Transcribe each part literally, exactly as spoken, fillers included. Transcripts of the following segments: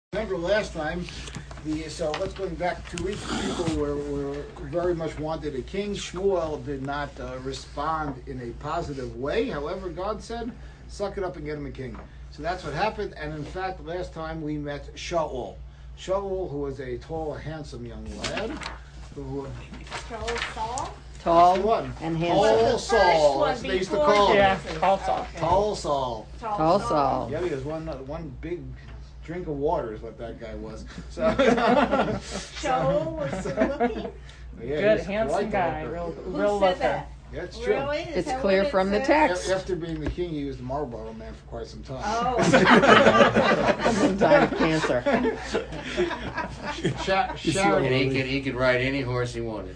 Remember last time, the so let's going back two weeks. People were, were very much wanted a king. Shmuel did not uh, respond in a positive way. However, God said, "Suck it up and get him a king." So that's what happened. And in fact, last time we met Shaul. Shaul, who was a tall, handsome young lad, who Shaul Saul. Tall one and Tall handsome. Saul. That's what they used to call him. Yeah, Tall Saul. Okay. Tall Saul. Tall Saul. Yeah, he was one one big drink of water is what that guy was. So Shaul was good looking. yeah, Good, he's handsome quite the guy, looker. real, Who real said looker. that? Yeah, it's true. Really? Is It's that clear what it from the said? text. A- After being the king, he was the Marlboro man for quite some time. Oh. Died of cancer. Sha- Sharon, And he you could he could ride any horse he wanted.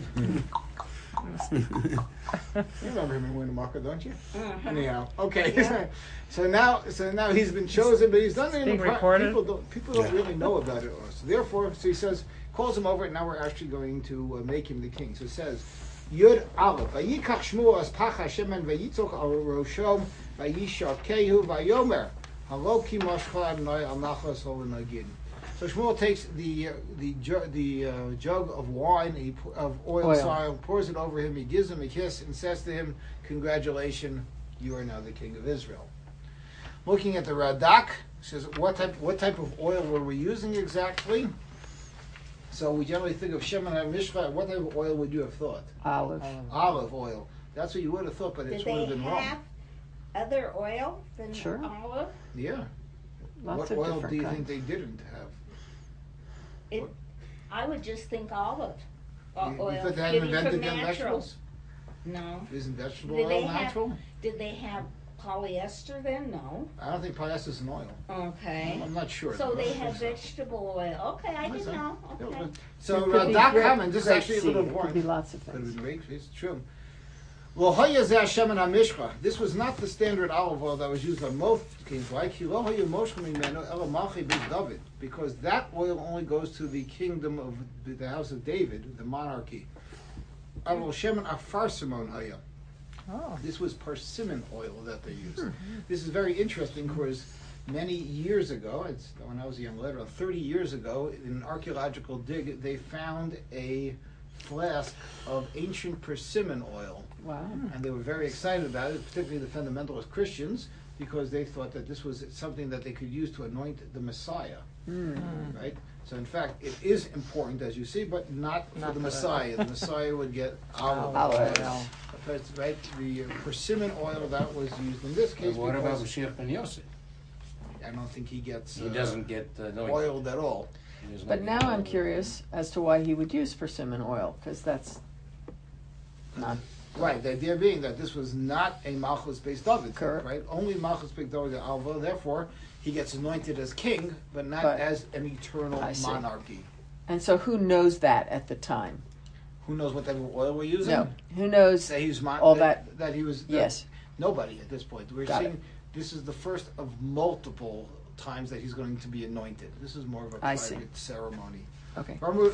remember him in Winnemucca, don't you? Uh-huh. Anyhow, okay. Yeah. so now, so now he's been chosen, but he's done it in being the pri- recorded? People don't, people don't really know about it. So therefore, so he says, calls him over, and now we're actually going to uh, make him the king. So it says, Yud Aleph, Vayikach Shmuel as Pach Hashem and Vayitzok al Roshom Vayishakehu Vayomer Haloki Moshcha Adonai al Nachas Holenagin. So Shmuel takes the uh, the ju- the uh, jug of wine, he, pu- of oil, Oil. sorry, pours it over him. He gives him a kiss and says to him, "Congratulations, you are now the king of Israel." Looking at the Radak, says what type what type of oil were we using exactly? So we generally think of Shemen HaMishcha. What type of oil would you have thought? Olive. Olive oil. That's what you would have thought, but it's Did would have they been have wrong. other oil than Sure. olive? Yeah. Lots what of oil different do you kinds. think they didn't have? It, I would just think olive uh, You- you oil. thought they hadn't getting invented from them natural. vegetables? No. Isn't vegetable Did oil they have- natural? Did they have polyester then? No. I don't think polyester is an oil. Okay. I'm not sure. So though. I they don't have think so. vegetable oil. Okay, I didn't know. Okay. So It could uh, be Doc grape- Hammond, this is grape actually a seed. little It could important. be lots of Could have things. been grape, it's true. Lo hoya zeh Hashem and HaMishcha. This was not the standard olive oil that was used on most kings. Why? Ki lo hoya moshcha mimeno elo malchei beit David. Because that oil only goes to the kingdom of the house of David, the monarchy. Avol shemen afar simon hoya. Oh. This was persimmon oil that they used. This is very interesting because many years ago, it's when I was a young lad, around thirty years ago, in an archaeological dig, they found a flask of ancient persimmon oil. Wow. And they were very excited about it, particularly the fundamentalist Christians, because they thought that this was something that they could use to anoint the Messiah, Mm. right? So in fact, it is important, as you see, but not for Not the for Messiah. The Messiah would get olive Olive oil. oil. That's right. The uh, persimmon oil that was used in this case. And what about because Mashiach ben Yosef? I don't think he gets He uh, doesn't get uh, no. oiled at all. he does not But get now I'm oiled. curious as to why he would use persimmon oil, because that's not Right. The idea being that this was not a Malchus based David, Correct. right? Only Malchus based David Alva. Therefore, he gets anointed as king, but not But- as an eternal I see. monarchy. And so who knows that at the time? Who knows what type of oil we're using? No. Who knows? That he was mon- all that, that he was. that- Yes. Nobody at this point. We're Got seeing this is the first of multiple times that he's going to be anointed. This is more of a I private see. ceremony. Okay. ואמרו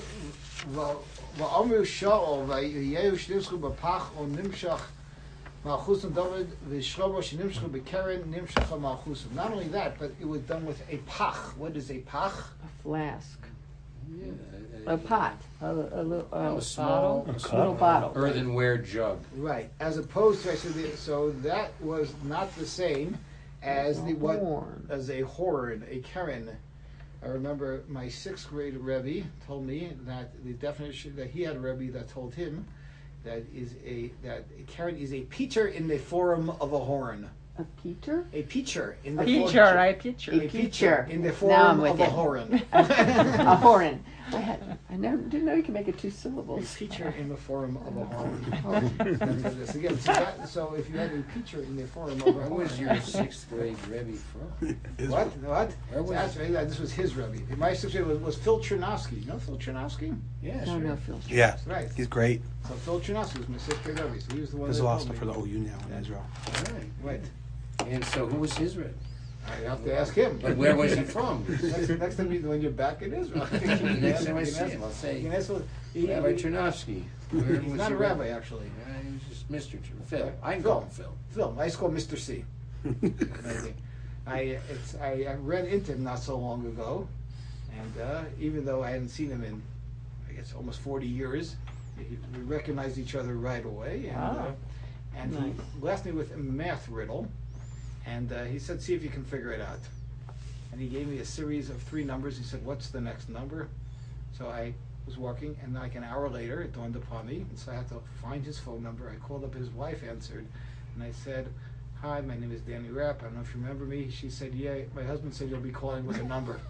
ואמרו שאול ויהיו שנמשכו בפח או נמשך מלכוסם דוד ושלמה שנמשכו בקרן נמשכה מלכוסם. Not only that, but it was done with a pach. What is a pach? A flask. Yeah, A pot. A, a, little- Oh, a a small, a little bottle. earthenware jug. Right. As opposed to, I said, the- so that was not the same as the what Horn. as a horn, a keren. I remember my sixth grade Rebbe told me that the definition that he had a Rebbe that told him that is a that a keren is a peacher in the form of a horn. A peacher? A peacher in the Peacher, form, right? Peacher. a peacher in the Now I'm form with of a you. horn. A horn. I, had, I never, didn't know you could make it two A syllables. peacher in the form of a horn. That's what it is. Again, so, that, so if you had a peacher in the form of a Where horn. was your sixth grade Rebbe from? What? What? Where was That's right. This was his Rebbe. My sixth grade was, was Phil Chernovsky. You know Phil Chernovsky? Yeah, No, sure. no, Phil. Yeah, Right. he's great. So Phil Chernovsky was my sixth grade Rebbe. So he was the one There's that a lot of told stuff me. for the O U now in Israel. All right. Right. And so, who was his Rebbe? I have to ask him. But where was he from? next, next time you, when you're back in Israel. you can Next ask- time I you see can ask- him, I'll say, you can ask him. He- Rabbi he- Chernovsky. Where He's was not a your rabbi, actually. Yeah, he was just Mister Ch- Phil. I can Phil. call him Phil. Phil. I used to call him Mister C. I, it's, I, I ran into him not so long ago, And uh, even though I hadn't seen him in, I guess, almost forty years, he, we recognized each other right away. And, Wow. uh, and Nice. he left me with a math riddle, and uh, he said, see if you can figure it out. And he gave me a series of three numbers. He said, what's the next number? So I was walking, and like an hour later, it dawned upon me, and so I had to find his phone number. I called up, his wife answered, and I said, hi, my name is Danny Rapp. I don't know if you remember me. She said, yeah, my husband said you'll be calling with a number.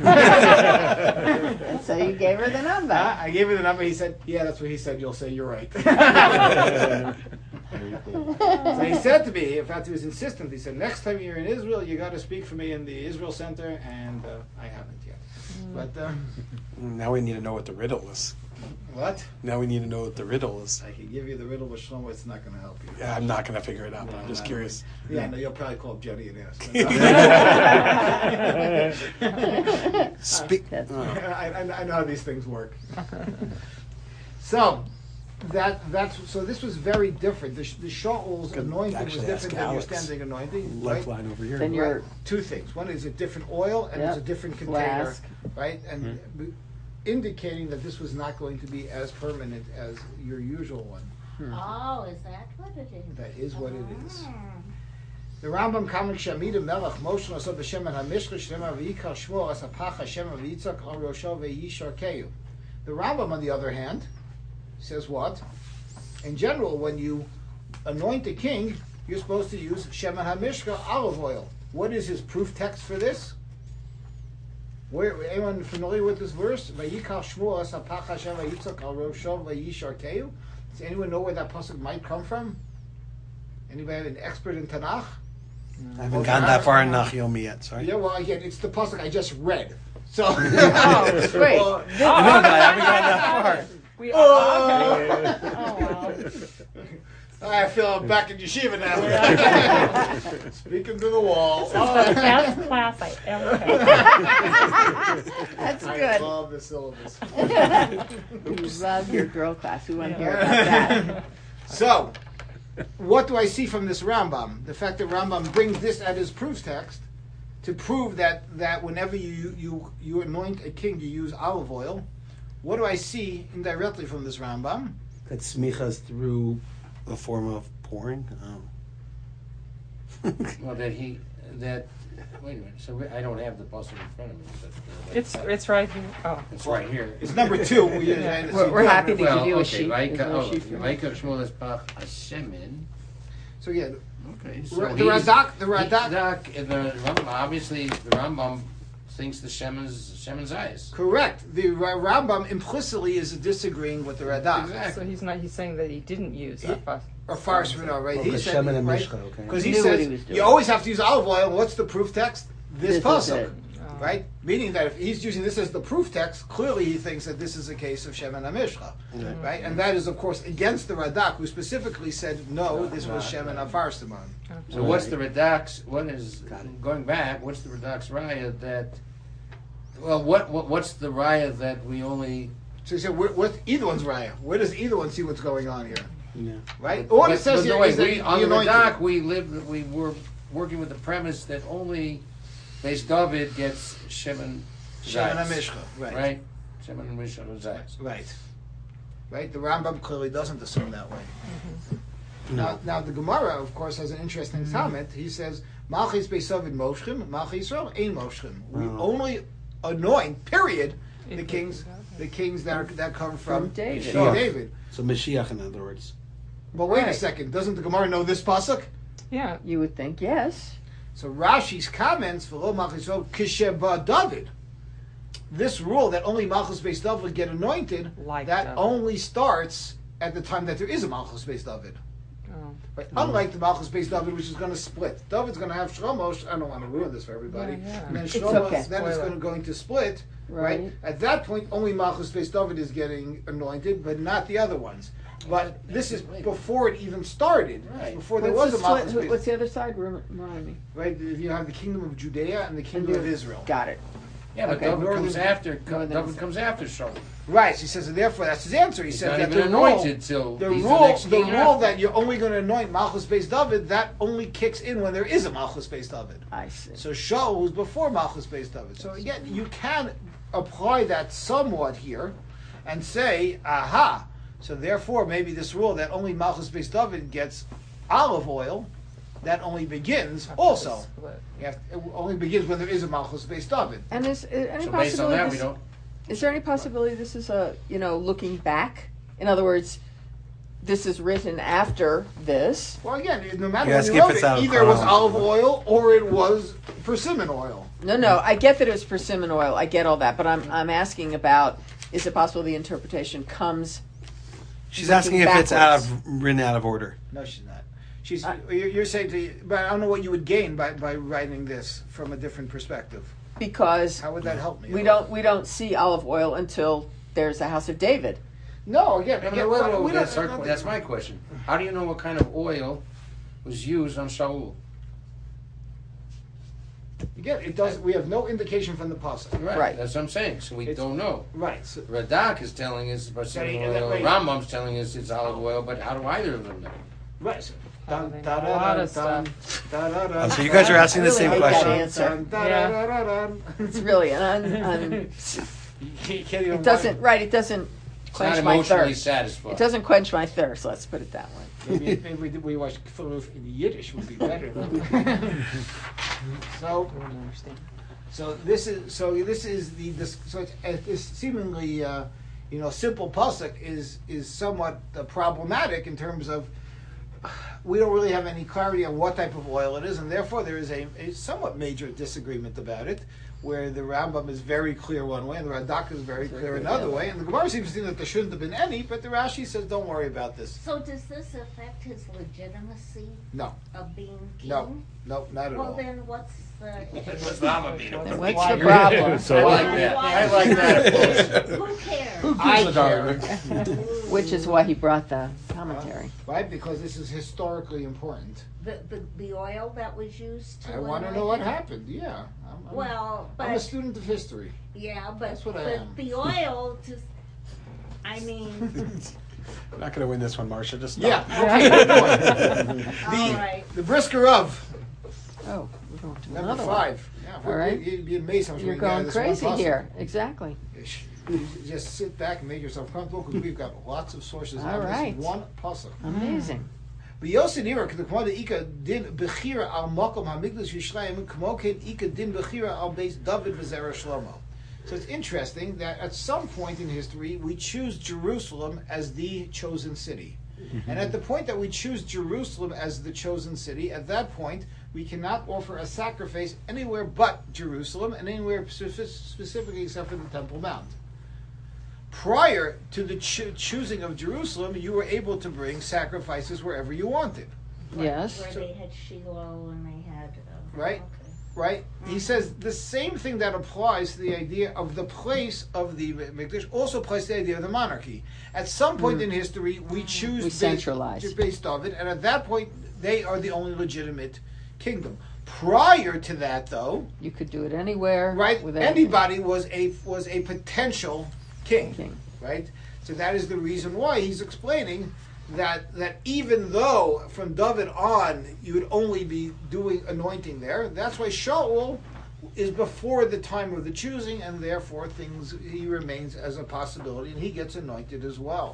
So you gave her the number. Uh, I gave her the number. He said, yeah, that's what he said. You'll say you're right. So he said to me, in fact, he was insistent. He said, next time you're in Israel, you got to speak for me in the Israel Center, and uh, I haven't yet. But uh, Now we need to know what the riddle is. what? Now we need to know what the riddle is. I can give you the riddle, but Shlomo, it's not going to help you. Yeah, I'm not going to figure it out, but I'm just No, curious. Yeah, no, you'll probably call up Jenny and ask. Speak. That's- oh. I, I, I know how these things work. So that that's so this was very different. The, sh- the Shaul's Could anointing was actually ask different than your Alex. standing anointing, right? Lifeline over here. Then you're- Right. Two things. One is a different oil, and it's a Yep. different container, Flask. right? And b- indicating that this was not going to be as permanent as your usual one. Oh, is that what it is? That is what it is. Ah. The Rambam Kamek Shamida Melech Moshe Nosov B'Shem and Hamishcha Shlema V'Yikar Shmuel As Hapach Hashem V'Yitzak Al Rosho V'Yishar Keyu. The Rambam, on the other hand, says what? In general, when you anoint a king, you're supposed to use Shem and Hamishcha olive oil. What is his proof text for this? Where, anyone familiar with this verse? V'Yikar Shmuel As Hapach Hashem V'Yitzak Al Rosho V'Yishar Keyu. Does anyone know where that pasuk might come from? Anybody have an expert in Tanakh? I haven't gotten that far in Nachomi yet, sorry. Yeah, well, again, it's the pasuk I just read. So, Oh, sweet. Well, I know, but I haven't gotten that far. We Oh. okay. Oh, wow. I feel back in yeshiva now. Speaking to the wall. This is the best class I ever had. That's I good. love the syllabus. You love your girl class. We want to hear about that. So, what do I see from this Rambam? The fact that Rambam brings this at his proof text to prove that, that whenever you, you, you anoint a king, you use olive oil. What do I see indirectly from this Rambam? That smicha is through a form of pouring. Oh. Well, that he, that, wait a minute, so we, I don't have the puzzle in front of me, but. uh, It's it's right here. Oh, It's right here. It's number two. We, uh, We're, we're happy to Well, give you a okay, sheet. Vaika, There's no oh, sheet for you. Vaika Shmuel Espach Hashemin. So yeah, Okay, so the he's- Radak, the he- Radak, Radak, uh, the Rambam, obviously, the Rambam thinks the Shemin's, Shemin's eyes. correct. The Ra- Rambam implicitly is disagreeing with the Radak. so Exactly. he's not. He's saying that he didn't use that. fuss. Or Farsi, no, right? Oh, He because said, Shemin and right? Mishcha, okay. Because he Knew what says he was doing. you always have to use olive oil. What's the proof text? This, This is pasuk, it. Oh. right? Meaning that if he's using this as the proof text, clearly he thinks that this is a case of Shem and Amishcha, Right. right? And that is, of course, against the Radak, who specifically said no, this was Shem and Afar Simon. So what's the Radak's, what is, Got it. going back, what's the Radak's raya that, well, what, what what's the raya that we only, So he said, where, what's either one's raya? Where does either one see what's going on here, Yeah. right? All but, it says but here no, wait, is that we, he on the anointed. Radak, we lived, we were working with the premise that only Beis David gets Shemin Shem and Zayis, Amishcha, right? right? Shemin and Mishcha Zayis. Right. Right? The Rambam clearly doesn't assume that way. No. Now, now the Gemara, of course, has an interesting comment. He says, Malchis Beisavid Moshchim, Malchis Yisrael Ein Moshchim. We Oh. only anoint, period, the It- kings the kings that, are, that come from, From David. From Yeah. David. So Mashiach, in other words. But wait a Right. second, doesn't the Gemara know this pasuk? Yeah. You would think yes. So Rashi's comments, V'lo Malchis Yisrael Kisheba David. This rule that only Malchus Beis David get anointed, Like that David. only starts at the time that there is a Malchus Beis David. Oh. Right? Unlike the Malchus Beis David, which is going to split. David's going to have Shlomo. I don't want to ruin this for everybody. Yeah, yeah. And then It's Shlomo, okay. then it's Spoiler. going to, going to split. Right. Right. At that point, only Malchus Beis David is getting anointed, but not the other ones. But this is before it even started. Right. Before there What's was the a Malchus split- Beis. What's the other side? Rem- Remind me. Right. You have the kingdom of Judea and the kingdom of Israel. Got it. Yeah, but Okay. David Northern- comes after, Northern- David comes after Shaul. Right. So he says, and therefore, that's his answer. He He's says not that even the rule, anointed till the he's the rule, next the king rule after. that you're only going to anoint Malchus Beis David, that only kicks in when there is a Malchus Beis David. I see. So Shaul was before Malchus Beis David. So again, you can apply that somewhat here and say, aha, so therefore maybe this rule that only Malchus Beis David gets olive oil, that only begins also. Split. You have, it only begins when there is a Malchus Beis David. And is, is any So based on possibility that, we this, don't. is there any possibility this is a, you know, looking back? In other words, this is written after this. Well, again, no matter You when ask you if wrote it's it, out of either it was chronology. olive oil or it was persimmon oil. No, no, I get that it was persimmon oil. I get all that, but I'm I'm asking about, is it possible the interpretation comes? She's Looking asking if it's out backwards. of written out of order. No, she's not. She's Uh, you're, you're saying to, but I don't know what you would gain by, by writing this from a different perspective. Because How would that help me? we don't we don't see olive oil until there's a house of David. No, again, No, again no, wait, wait, we wait, don't- that's, our, that's my question. How do you know what kind of oil was used on Shaul? Again, it does. We have no indication from the pasuk. Right. That's what I'm saying. So we It's- don't know. Right. So, Radak is telling us persimmon Yeah, yeah, oil. wait. Rambam's telling us it's olive oil. But how do either of them know? right. So, Oh, they know a lot of Oh, so you guys are asking the I really same hate that question. answer. Yeah. It's really an un, un, You can't even it doesn't right. It doesn't It's not quench my emotionally thirst. satisfying. It doesn't quench my thirst. Let's put it that way. Maybe, maybe we, we watch Philip in Yiddish would be better. so, I wouldn't understand. so this is so this is the this so it's, uh, this seemingly uh, you know simple pasuk is is somewhat uh, problematic in terms of we don't really have any clarity on what type of oil it is, and therefore there is a, a somewhat major disagreement about it, where the Rambam is very clear one way and the Radak is very clear another way, and the Gemara seems to think that there shouldn't have been any, but the Rashi says don't worry about this. So does this affect his legitimacy No, of being king? no, no, not at Well, all. then what's the? What's Rambam mean? Then what's the problem? I like that. I like that. Who cares? I care. Which is why he brought the commentary. Right, because this is historically important. The, the the oil that was used to. I want to anoint know what him? happened. Yeah, I'm, I'm, Well, I'm a but student of history. yeah, but That's what I but am. the oil just. I mean, I'm not going to win this one, Marcia. Just stop. Yeah. Okay. Good point. all the right. the brisker of Oh, we're going to number another one. five. Yeah, All right. you- You'd be amazed how much You're we can get out going of this one crazy puzzle. here. Exactly. You Just sit back and make yourself comfortable because we've got lots of sources All on right. this one puzzle. Amazing. ביוסי נירה, כמו דאיקה דין בחירה על מקום המקדש ירושלים, כמו כן איקה דין בחירה על בית דוד וזרע שלמה. So it's interesting that at some point in history we choose Jerusalem as the chosen city. And at the point that we choose Jerusalem as the chosen city, at that point we cannot offer a sacrifice anywhere but Jerusalem and anywhere specific, specifically except for the Temple Mount. Prior to the cho- choosing of Jerusalem, you were able to bring sacrifices wherever you wanted. Yes. Where they had Shiloh and they had. Uh, Right. Okay. Right? He says the same thing that applies to the idea of the place of the Mikdash also applies to the idea of the monarchy. At some point in history, we choose We Beis- centralize. Beis David, and at that point, they are the only legitimate kingdom. Prior to that, though, You could do it anywhere. right, With anybody was a was a potential king. King. Right? So that is the reason why he's explaining that that even though from David on you would only be doing anointing there, that's why Shaul is before the time of the choosing, and therefore things he remains as a possibility, and he gets anointed as well.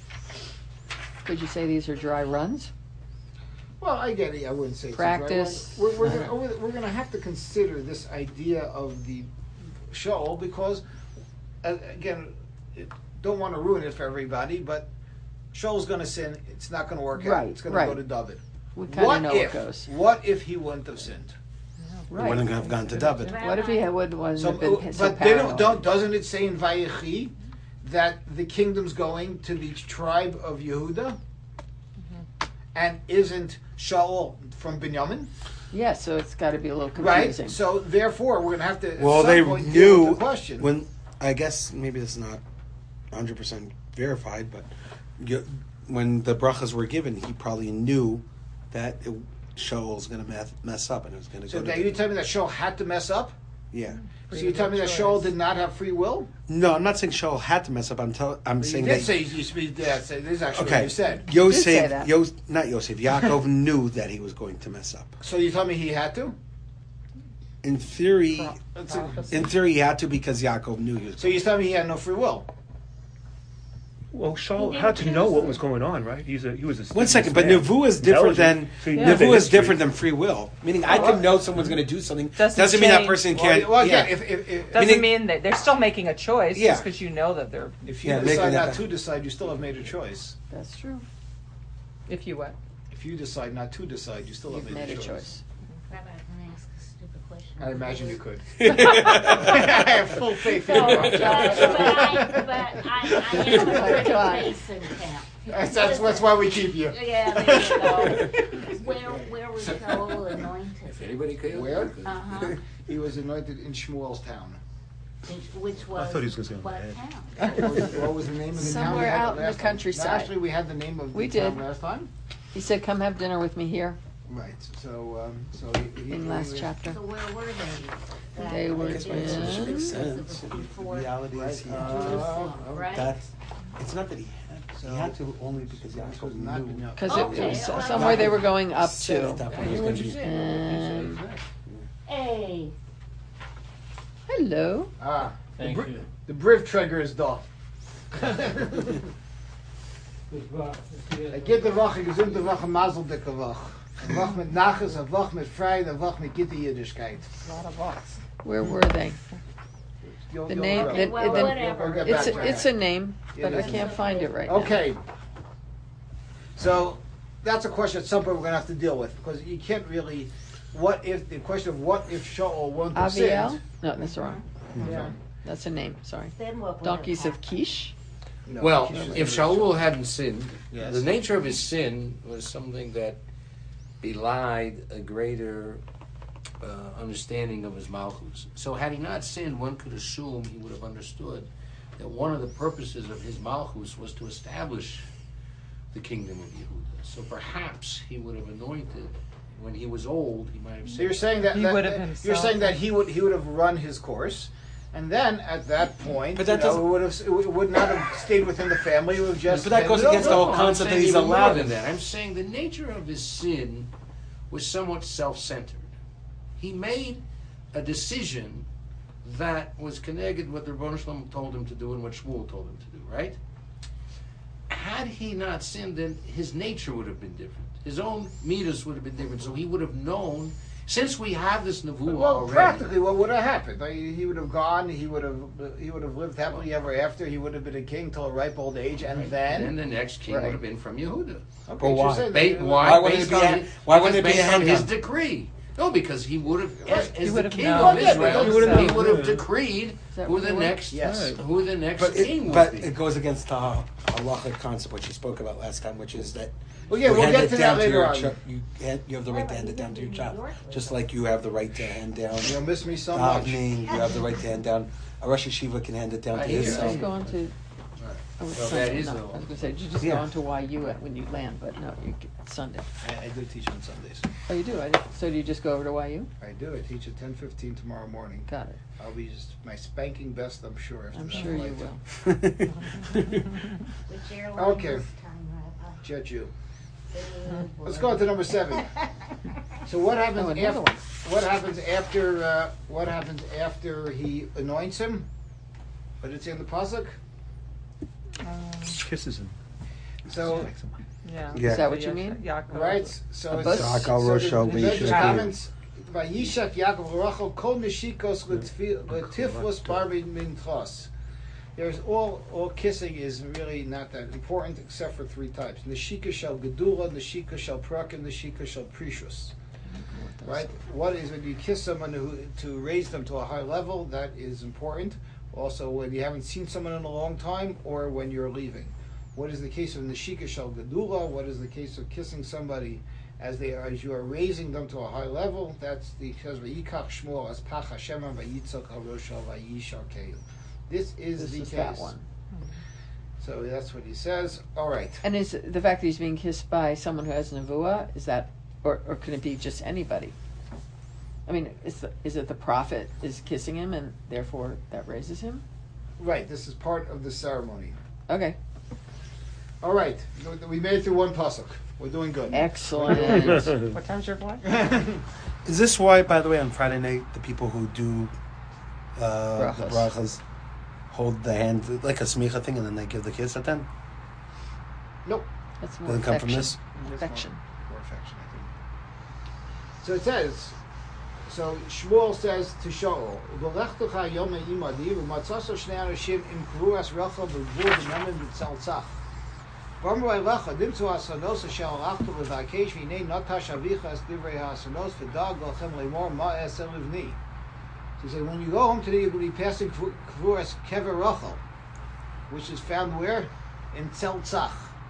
Could you say these are dry runs? Well, I get it. I wouldn't say it's a dry Practice. run. We're, we're, gonna, we're, we're going to have to consider this idea of the Shaul because, uh, again, it, don't want to ruin it for everybody, but Shaul's going to sin. It's not going to work out. Right, It's going right. to go to David. We kind What of know if? it goes. What if he wouldn't have sinned? It wouldn't have gone to David. What if he had, would, wasn't So, have been so but they don't, paranoid? don't. Doesn't it say in Vayechi that the kingdom's going to the tribe of Yehuda, and isn't Shaul from Binyamin? Yeah, so it's got to be a little Right. confusing. So therefore, we're going to have to. At Well, some they point, deal with knew the question. when. I guess maybe this is not one hundred percent verified, but you, when the brachas were given, he probably knew that it, Shaul's going to mess, mess up and it was going to So go. now to you tell me that Shaul had to mess up? Yeah. So you tell me that Shaul did not have free will? No, I'm not saying Shaul had to mess up. I'm tell, I'm You saying did that. say you speak. Yeah, say this is actually what Okay. you said. did say Yosef, that. Yos, not Yosef. Yaakov knew that he was going to mess up. So you tell me he had to? In theory, Pro- It's a- prophecy. in theory, he had to because Yaakov knew he was. So you're telling me he had no free will? Well, Shaul He had to didn't know choose what it. was going on, right? He's a he was a One second, but man. Nevuah is different than Intelligent. So he Yeah. knew the Nevuah is history. different than free will. Meaning, I Oh, can well- know someone's going to do something. Doesn't Doesn't mean that change- person Well, can't. well, again, yeah. if, if, if, Doesn't Meaning- mean that they're still making a choice Yeah. just because you know that they're. if you Yeah, making decide that- not to decide, you still have made a choice. That's true. If you what? If you decide not to decide, you still have You've made, made a choice. Rabbi, can I ask a stupid question? I imagine you could. I have full faith in No, you. but, but I, but I, I am a pretty Come on. face in camp. That's, that's, that's why we keep you. Yeah, there you go. Where, where was Shaul anointed? If anybody could. Where? Uh-huh. He was anointed in Shmuel's town. Which- Which was. I thought he was gonna say on the what head. town? What was, what was the name of the town? Somewhere we had out in the last time? countryside. No, actually, we had the name of the We town did. last time. He said, "Come have dinner with me here." Right. So, um, so he, he, In he- last he- chapter. So where were they? They were That- in- because it was sense. before reality is he had to. Jerusalem, Uh, right? That's. It's not that he had. So- he had to only because This was Yaakov not knew. no. Because it Okay, was well, somewhere they were going up Set it to. up I when he hear was what gonna you're be- saying. Um, Hey, Hello. Ah, the, Thank br- you. the Briv Trigger is da. Ik geef de wacht, ik gezond de wacht, een mazel dikke wacht. Een wacht met nachts, een wacht met vrijheid, een wacht met gitte Jiddischkeit. Where were they? You'll- The you'll name. know. Okay, the- well, the- whatever. We'll get it's back a, to it's that. a name, but I can't find it right now. Okay. So that's a question at some point we're going to have to deal with because you can't really. What if the question of what if Shaul won't have Aviel? sinned? No, that's wrong. Yeah. That's a name. Sorry. then what would Donkeys have of Kish. No, Well, she's- if Shaul hadn't sinned, Yes. the nature of his sin was something that belied a greater uh, understanding of his malchus. So had he not sinned, one could assume he would have understood that one of the purposes of his malchus was to establish the kingdom of Yehuda. So perhaps he would have anointed when he was old. He might have So said, you're saying that, He that- would have that- himself- you're saying that he would he would have run his course, and then at that point, But that you know, doesn't- it would have it would- would not have stayed within the family. It would have just. But that goes been- against the whole I'm concept that saying he's even more allowed. than that. I'm saying the nature of his sin was somewhat self-centered. He made a decision that was connected with what the Rebbeinu Shalom told him to do and what Shmuel told him to do, right? Had he not sinned, then his nature would have been different. His own midas would have been different. So he would have known, since we have this nevuah Well, already. practically, what would have happened? Like, he would have gone. He would have. He would have lived happily ever after. He would have been a king till a ripe old age, and then. and then the next king Right. would have been from Yehuda. Okay, But so why? say that- Ba- why? Why wouldn't based it be on a- his- why wouldn't it because be a based on his hand-down? decree? No, because he would have, as, He as would the have king known. of Yeah, but Israel, he he would would have have, known. decreed that who what the it was? next, Yes. who the next But king it, would but be. it goes against the halachic concept which you spoke about last time, which is that Well, yeah, you we'll hand get it to down that later your on. chi- you, hand, you have the right to hand it down to your child, just like you have the right to hand down You'll miss me so much. davening. You have the right to hand down. A Rosh Yeshiva can hand it down I to hear his you. Did you son. just go on to? Oh, it's Well, Sunday. that is No, a- I was going to say, did you just Yeah. go on to Y U at- when you land? But no, you it's Sunday. I, I do teach on Sundays. Oh, you do. I didn't- so do you just go over to Y U? I do. I teach at ten fifteen tomorrow morning. Got it. I'll be just my spanking best, I'm sure. After I'm that sure you flight. will. which airline Okay. this time, Rabbi? Jet you. Good Let's boy. go on to number seven. So what happens Oh, another after? one. What happens after? Uh, what happens after he anoints him? What did it say in the pasuk? Kisses him. So Yeah. Yeah. Is that what you mean? Yaakov. right. So A it's bus? Zakal so the- Roshel the Medrash Leishak. comments. Vayishak Yaakov Rachel Kol Neshikos Letiflos Barbid Mintros. There's all all kissing is really not that important except for three types: Neshika shel Gedula, Neshika shel Prak, and Neshika shel Prishus. Right? What is when you kiss someone who to raise them to a high level? That is important. Also, when you haven't seen someone in a long time, or when you're leaving. What is the case of Neshika shel Gedula? What is the case of kissing somebody as they are, as you are raising them to a high level? That's the because Vayikach Shmuel as Pach Hashem Vayitzok Al Roshel Vayishar Keil. This is This the is case. that one. So that's what he says. All right. And is the fact that he's being kissed by someone who has nevuah, is that, or, or could it be just anybody? I mean, is the, is it the prophet is kissing him and therefore that raises him? Right. This is part of the ceremony. Okay. All right, we made it through one pasuk. We're doing good. Excellent. What time's your flight? Is this why, by the way, on Friday night, the people who do uh, the Brachas. brachas hold the hand like a smicha thing, and then they give the kids at then? Nope. That's more Doesn't come from affection. this? Affection. More affection, I think. So it says, so Shmuel says to Shaul, "V'lechtecha yom imadi v'matzaso shnei anashim im kruas rachel v'gvul v'namin v'tzaltzach." V'amru elecha dimtzu hasanos asher alachtu v'vakesh v'hinei natash avicha es divrei hasanos v'dag v'lechem lemor ma esel livni. So he said, when you go home today, you're going to be passing kruas kever rachel, which is found where? In Tzaltzach.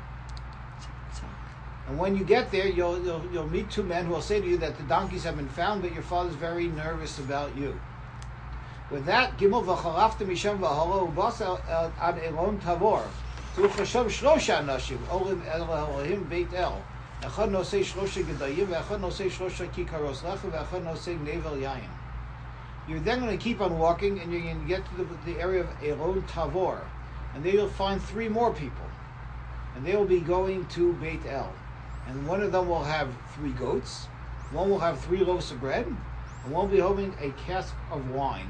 And when you get there, you'll, you'll you'll meet two men who will say to you that the donkeys have been found, but your father's very nervous about you. With that, Gimel v'chalafta misham v'halo ubasa ad elon tavor. Tu chashav shlosha nashim olim el Elohim beit el. Echad nosei shlosha gedayim, ve'echad nosei shlosha kikaros lecha, ve'echad nosei nevel yayim. You're then going to keep on walking, and you're going to get to the, the area of Elon Tavor, and there you'll find three more people, and they will be going to Beit El. And one of them will have three goats, one will have three loaves of bread, and one will be holding a cask of wine.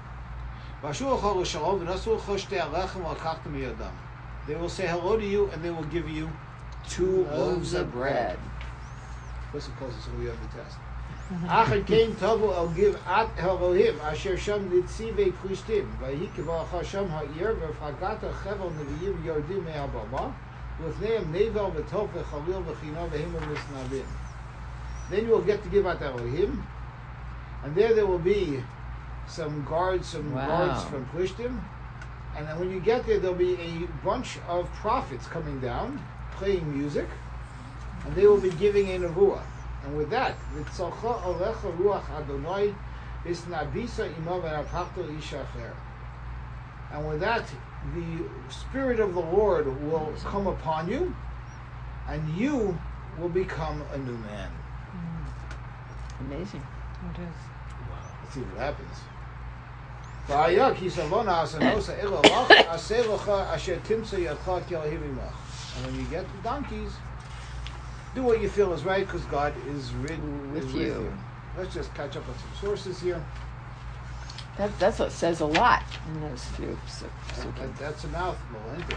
They will say hello to you, and they will give you two loaves of bread. What's the closest we have the test? Achad came tovu el give at Elohim asher sham nitzivei plishtim vayhi kivach Hashem ha'ir v'fagata chevel neviyim yordim me'abama v'lefneim nevel v'tov v'chalil v'china v'him v'misnavim. Then you will get to give at Elohim, and there there will be some guards, some Wow. guards from plishtim, and then when you get there, there'll be a bunch of prophets coming down, playing music, and they will be giving a nevuah. And with that, v'tzalcha alecha ruach Adonai v'snabisa ima v'napachto ishacher. And with that, the Spirit of the Lord will come upon you, and you will become a new man. Amazing. It is. Let's see what happens. V'ayak hisavona asanosa ilalach aselecha asher timsa yadcha ki Elohim imach. And when you get the donkeys, do what you feel is right, because God is rid With is you. with you. Let's just catch up on some sources here. That that's what says a lot in those few. So, so That, that's a mouthful, isn't it?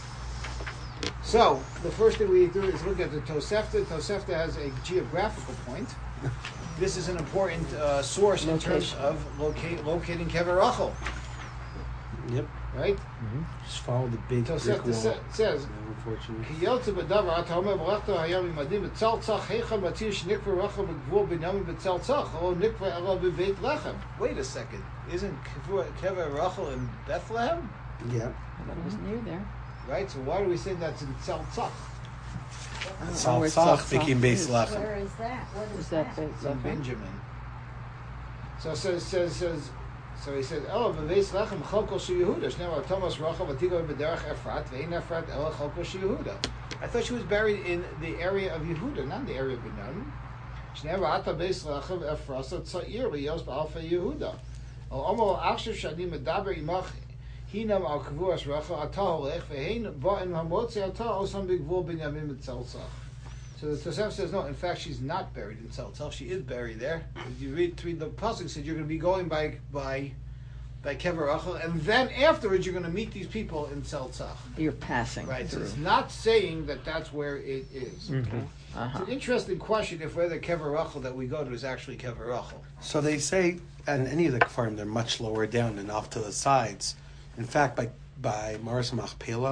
So, the first thing we do is look at the Tosefta. Tosefta has a geographical point. This is an important uh, source in terms Location. of loca- locating Kever Rachel, Yep. right? Just follow the big brick Tosefta wall. sa- says, Unfortunately. כי יוצא בדבר, אתה אומר, ברכתו היה ממדים בצלצח, היכן מתיר שנקווה רחם בגבול בנימין בצלצח, או נקווה אלא בבית לחם. Wait a second, isn't Kever Rachel in Bethlehem? Yeah. that was near there. Right, so why do we say that's in Tzaltzach? I don't know where Salzach Tzaltzach became is. Beis Lachem. Where is that? What is, Is that that? Beit It's in Zachem? Benjamin. So it says, says, says, so he said, "Oh, b'veis lechem chalkol she Yehuda." Shneimar Thomas Rachel v'tigo b'derech Efrat ve'in Efrat ela chalkol she Yehuda. I thought she was buried in the area of Yehuda, not the area of Benjamin. Shneimar ata beis lechem Efrasa tza'ir v'yos b'alfa Yehuda. Al omo achshav shani medaber imach hinam al kvuas Rachel ata holech ve'hein ba'in hamotzi ata osam b'gvul Benjamin b'tzaltzach. So the Tosef says no. In fact, she's not buried in Tzaltzach. She is buried there. If you read through the pasuk, said you're going to be going by by by Kever Rachel, and then afterwards you're going to meet these people in Tzaltzach. You're passing Right. So through. it's not saying that that's where it is. Uh-huh. It's an interesting question if whether Kever Rachel that we go to is actually Kever Rachel. So they say, and any of the Kfarim, they're much lower down and off to the sides. In fact, by by Maris Machpelah,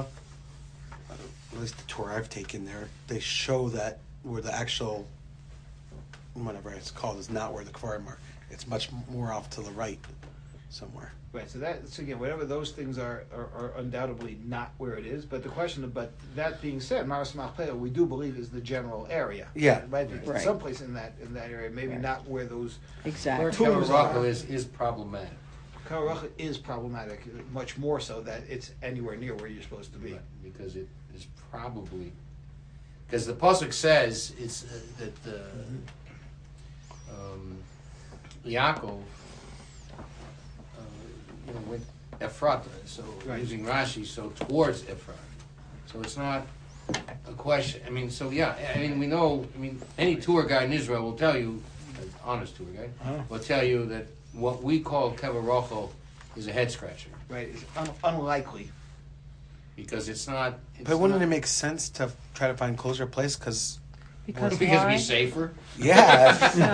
at least the tour I've taken there, they show that where the actual, whatever it's called, is not where the Kfarim are. It's much more off to the right somewhere. Right. So that so again, whatever those things are, are, are undoubtedly not where it is. But the question, but that being said, Maris Machpelah, we do believe is the general area. Yeah. It might be Right. someplace in that in that area, maybe Right. not where those. Exactly. Where Tours Kever Rachel are- is, is problematic. Kever Rachel is problematic, much more so that it's anywhere near where you're supposed to be. Right, because it is probably, because the pasuk says it's uh, that uh, um, Yaakov, uh, you know, went Ephrath, so Right. using Rashi, so towards Ephrath. So it's not a question. I mean, so yeah, I mean, we know. I mean, any tour guide in Israel will tell you, an honest tour guide, Uh-huh. will tell you that what we call kever rochel is a head scratcher Right, it's un- unlikely. because it's not. It's But wouldn't not, it make sense to try to find closer place? Because Because because why? we safer. yeah,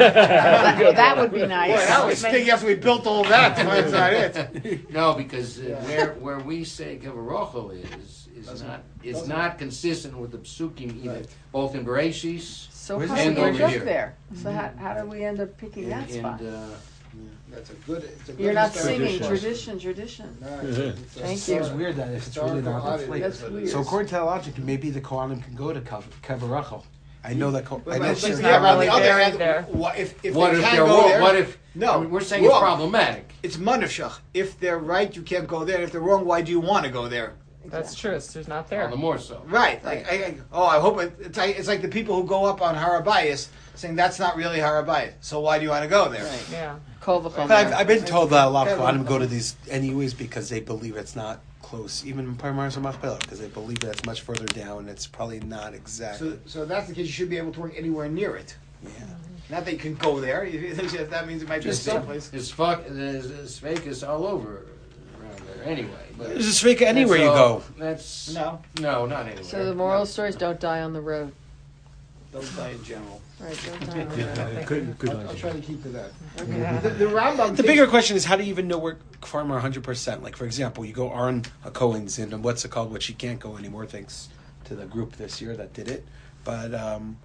That, that would be Boy, nice. that was big after we built all that. That's not it. No, because uh, Yeah. where where we say kever rochel is is Doesn't- not is doesn't- not consistent with the psukim either, Right. both in Bereshis So Where's how this did we over end up here? there? So how, how did we end up picking and, that spot? and uh, That's a good. It's a good You're not historical singing question. tradition, tradition. No, it's a- it's a Thank historic- you. it's weird that if it's really historical not oddity, place. That's but it weird. is. So according to that logic, maybe the Kohanim can go to Kevarachel. I know that. Ko- But, I know but, she's but not yeah, but on really the other buried hand, there. what if if what they if can they're go wrong? there? What if No, I mean, we're saying wrong. it's problematic. It's manavshach. If they're right, you can't go there. If they're wrong, why do you want to go there? That's true. It's just not All there. the more so. Right. Like, I, I, oh, I hope it, it's like it's like the people who go up on Harabayas saying that's not really Harabayas. So why do you want to go there? Right. Yeah. Kol But v'chomer. I've, I've been told that a lot of Yeah, Kohanim go to but- these anyways because they believe it's not close, even Parmars and Machpelah, because they believe that it's much further down. It's probably not exactly. So, so if that's the case, you should be able to work anywhere near it. Yeah. Not that you can go there. If that means it might be Just someplace. It's fuck. There's there's Vegas all over around there anyway. But There's a Sveka anywhere you that's all- go. That's No, no, not anywhere. So the moral story is don't die on the road. don't die in general. Right, don't die on the road. Yeah, good, good I'll, I'll idea. try to keep to that. Yeah. The, the Rambam. The takes- bigger question is how do you even know where Kfarim are one hundred percent? Like, for example, you go Aaron Cohen's in, and what's it called, which she can't go anymore thanks to the group this year that did it. But um,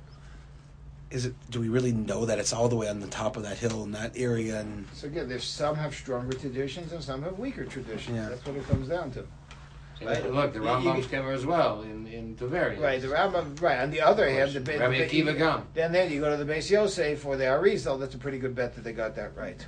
is it? Do we really know that it's all the way on the top of that hill in that area? And So again, there's some have stronger traditions and some have weaker traditions. Yeah. That's what it comes down to. Right. Look, the You- you- Rambam's cover as well in in Tveria. Right, the Rambam. Right. On the other hand, the, the, Rabbi the Akiva Gam. Then then you go to the Beis Yosef or the Arizal. That's a pretty good bet that they got that right.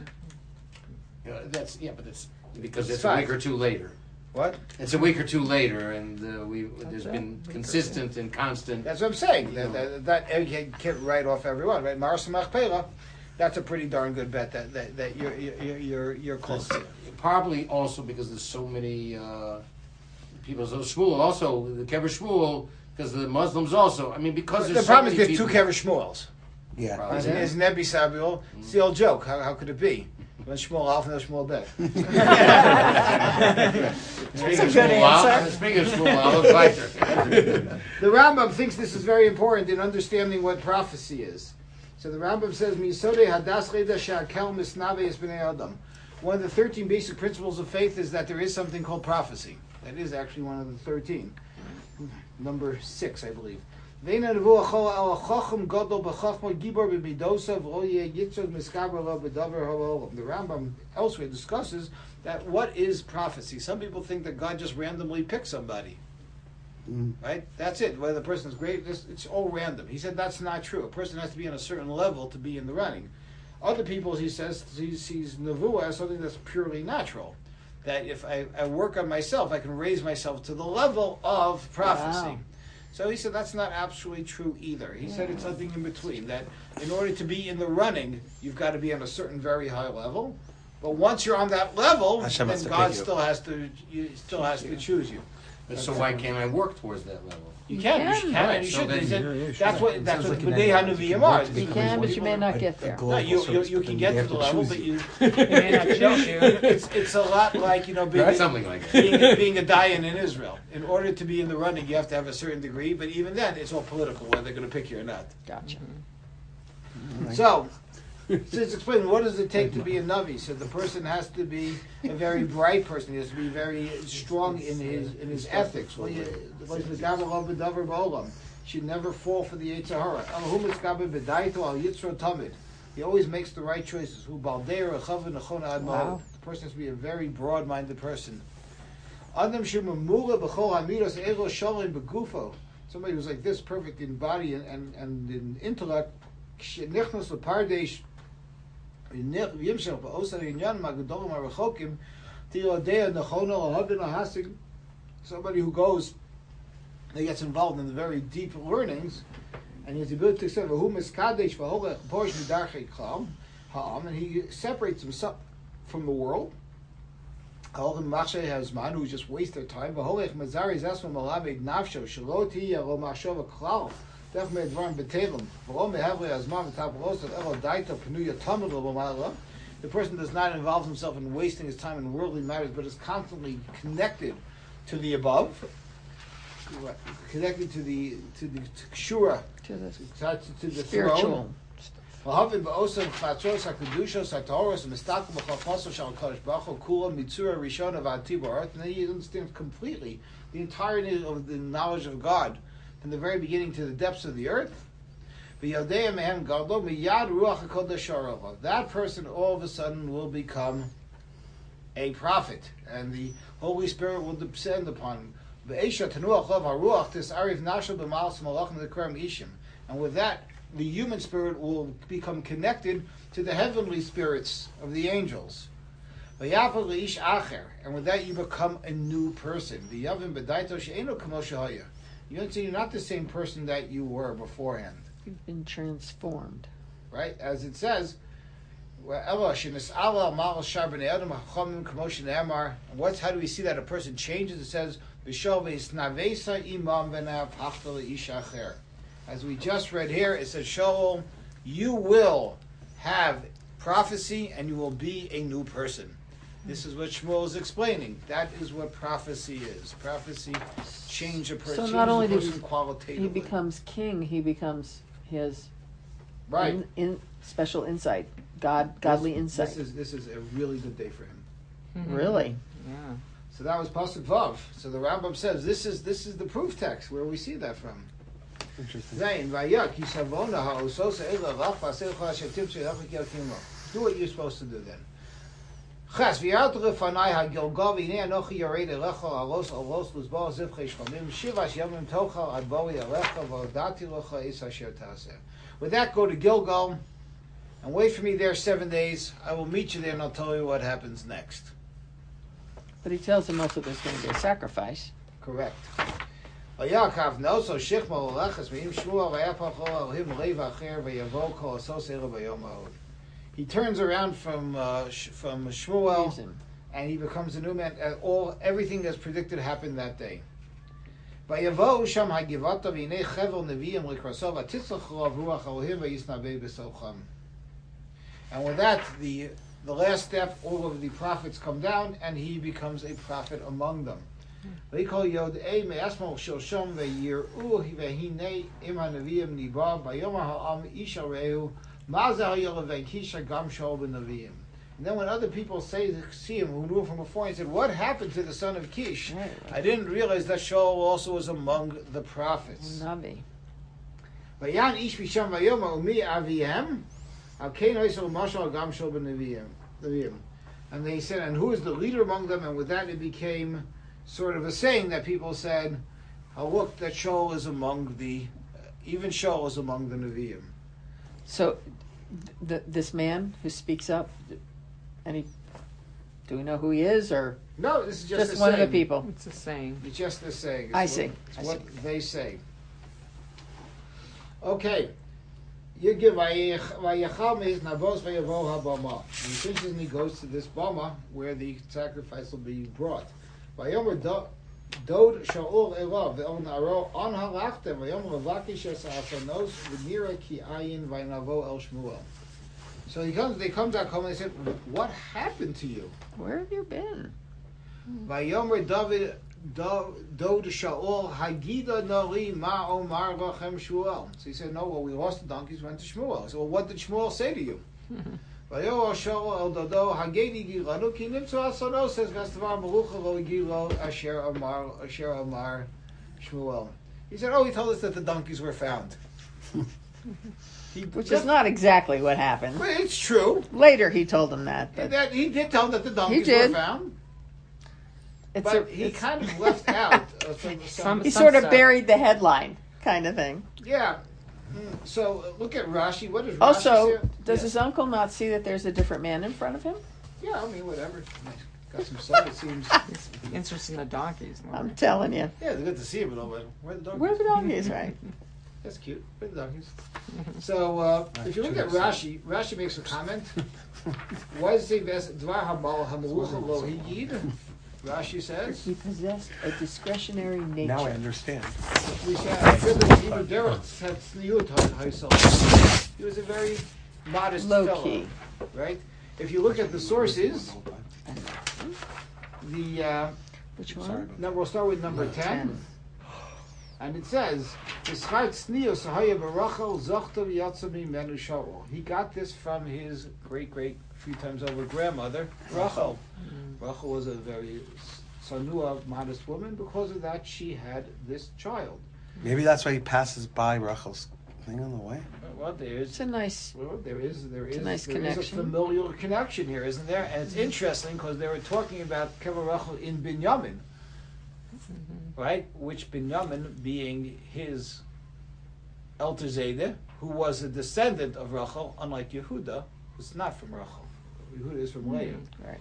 Uh, that's yeah, but it's because It's it's, fine. a week or two later. What? It's a week or two later, and uh, we there's Okay. been Week or consistent and constant. That's what I'm saying. You That, know. that, that you can't write off everyone. Right. Maras Machpelah. That's a pretty darn good bet that that, that you're, you're you're you're close to. Probably also because there's so many uh, people. So Shmuel also the Kever Shmuel because the Muslims also. I mean because The there's so problem is many there's two people- Kever Shmuels. yeah, Probably. Isn't, isn't that Samuel? It's the old joke. How, how could it be? When Shmuel Alf and Shmuel Bet. Speaking That's a of good Shmuel Al- answer. Speaking of Shmuel, Al, weiter. The Rambam thinks this is very important in understanding what prophecy is. So the Rambam says, "Misodei hadas cheda she'akel misnave es bnei adam." One of the thirteen basic principles of faith is that there is something called prophecy. That is actually one of the thirteen. Number six, I believe. Ve'ena nevuah chol al chacham gadol b'chachma gibor b'midosav lo yeh yitzod miskaber lo b'davar ha'olam. The Rambam elsewhere discusses that what is prophecy. Some people think that God just randomly picks somebody. Mm. Right? That's it. Whether the person is great, it's, it's all random. He said that's not true. A person has to be on a certain level to be in the running. Other people, he says, he sees nevuah as something that's purely natural. That if I, I work on myself, I can raise myself to the level of prophecy. Wow. So he said that's not absolutely true either. He said it's something in between. That in order to be in the running, you've got to be on a certain very high level. But once you're on that level, Hashem has then to God pick you. still has to you still has to choose you. But so why can't I work towards that level? You can, you should, Right, you so should. then- He said, Yeah, yeah, sure. that's what It that's sounds what like an B'nai analogy. Hanuviyim You are. want to be You can, but you may not get a there. No, you, you, service, you but can then get they to have the to level, choose but you. you, They may not choose you. it's it's a lot like you know being Right, something like that. being, being a dayan in Israel. In order to be in the running, you have to have a certain degree, but even then, it's all political whether they're going to pick you or not. Gotcha. So, since explain what does it take to be a navi? So the person has to be a very bright person. He has to be very strong in his in his ethics. Well, you, like the Gavel of the Davar Ba'olam, should never fall for the Yetzer Hara. Al-Humas Gabe B'Daito Al Yitzro Tamid. He always makes the right choices. Who Baldeir Echav Nechona Ad Wow. The person has to be a very broad-minded person. Adam Shemamula B'Chol Hamidos Ego Shalom B'Gufo. Somebody who's like this, perfect in body and, and, and in intellect. Shenichnos Lepardesh Yimshel Ba'Osar Inyan Magadolim Arachokim Tiyodea Nechona Lahagin Lahasig. Somebody who goes and gets involved in the very deep learnings, and he has the ability to say, "Who miskadesh v'holech posh midarchei klam ha'am," and he separates himself from the world. Kolchem Machshe has man who just waste their time. V'holech Mazari Zesma Malamed Nafsho Shaloti Yaro Machshova Klal. Dech Me'edvarim B'Telem. V'lo Mehavre Azman V'Taparos At Elo Daito Penuya Tamid Lo. The person does not involve himself in wasting his time in worldly matters, but is constantly connected to the above, connected to the to the Kshura, To the to, to the spiritual. throne. V'havin ba'osav chatzos hakadushos hataoros mistakel b'chalchoso shal kodesh baruch hu kula mitzura rishona v'atibor. And then he understands completely the entirety of the knowledge of God, from the very beginning to the depths of the earth. V'yodei mehem gadlo miyad ruach hakodesh sharova. That person all of a sudden will become a prophet, and the Holy Spirit will descend upon him. V'esha tenuach lov haruach tis ariv nashal b'malas malachim l'krem ishim. And with that, the human spirit will become connected to the heavenly spirits of the angels. And with that you become a new person. You don't see, you're not the same person that you were beforehand. You've been transformed. Right? As it says, and what's, how do we see that a person changes? It says, as we just read here, it says, Shaul, you will have prophecy and you will be a new person. This is what Shmuel is explaining. That is what prophecy is. Prophecy change a per- So changes not only a does person he, qualitatively. he becomes king, he becomes his right. in, in special insight, God, godly this, insight. This is this is a really good day for him. Mhm. Really? Yeah. So that was Pasuk Vav. So the Rambam says this is this is the proof text where we see that from. Interesting. Do what you're supposed to do then. Ches, v'yartu lefanai hagilgal v'hinei anochi yored elecha alos alos luzbal zivchei shlamim shivas yomim tochal ad boi elecha v'odati lecha is asher taseh. With that, go to Gilgal and wait for me there seven days. I will meet you there and I'll tell you what happens next. But he tells him also there's going to be a sacrifice. Correct. V'yakav noso shichmo lechas v'im shmuel v'yapachol elohim leiv acher v'yavo kol asos elo v'yom ha'od. He turns around from uh, sh- from Shmuel, Leaves him. and he becomes a new man. Uh, all everything that's predicted happened that day. Vayavo sham hagivata v'inei chevel neviim likrasov atitzach rav ruach elohim v'yisnavei b'socham. And with that, the the last step, all of the prophets come down, and he becomes a prophet among them. V'yikol yodei me'asmol shilshom v'yir'u v'hinei im ha'neviim nibar v'yom ha'am isha rehu. And then when other people say see him who knew him from before, he said, "What happened to the son of Kish? Right, right. I didn't realize that Shaul also was among the prophets." Navi. And they said, "And who is the leader among them?" And with that, it became sort of a saying that people said, "Oh, look, that Shaul is among the, uh, even Shaul is among the Nevi'im." So, th- this man who speaks up, any? Do we know who he is, or No, this is just, just a one saying. of the people? It's a saying. It's just a saying. It's I what, see. It's I what see. they say. Okay. You give Vayachal means Nabos Vayavo HaBama. He finishes and he goes to this Bama where the sacrifice will be brought. Vayomer Dod Shaul Elav Ve'on Aro On Halachtem Vayomer Lavakish Esachanos V'nira Ki Ayin Vaynavo El Shmuel. So he comes. They come back home and they said, "What happened to you?" Where have you been? Vayomer David Dod Shaul Hagida Nali Ma Omar Lachem Shmuel. So he said, "No, well, we lost the donkeys, went to Shmuel." So, well, what did Shmuel say to you? Vayomer Shaul El Dodo Hagedi Gilanu Ki Nimtzu Asono says Gastavar Melucha Lo Gilo Asher Amar Asher Amar Shmuel. He said, "Oh, he told us that the donkeys were found." He, Which just, is not exactly what happened. Well, it's true. Later, he told him that. But That, he did tell him that the donkeys did. were found, it's but a, he it's- kind of left out uh, some, some Some- he sort of sunset. buried the headline, kind of thing. yeah. Mm, So uh, look at Rashi. What does Rashi Also, say? does yeah. his uncle not see that there's a different man in front of him? Yeah, I mean, whatever. Got some sun. It seems. He's interested in the donkeys more. I'm telling you. Yeah, it's good to see him, but where are the donkeys? Where are the donkeys, right? That's cute. With the donkeys. So uh, if you look at Rashi, Rashi makes a comment. Why does it say Dvar Hamal Hamelucha Lo Higid? Rashi says He possessed a discretionary nature. Now I understand. we said I feel that Hebrew Derek had Sniut Haisel. He was a very modest Low fellow, key. right? If you look at the sources, the uh, Which Sorry one? about number we'll start with number ten. And it says, "V'schart tznius haya berachel zochta v'yatsa mimenu Shaul." He got this from his great great, a few times over, grandmother Rachel. Rachel was a very sanua, modest woman. Because of that, she had this child. Maybe that's why he passes by Rachel's thing on the way. Well, there's It's a nice. well, there is there is It's a nice there is a connection. familial connection here, isn't there? And it's interesting because they were talking about Kever Rachel in Binyamin. Right, which Binyamin being his Elter Zedeh, who was a descendant of Rachel, unlike Yehuda, who's not from Rachel. Yehuda is from Leah. Right.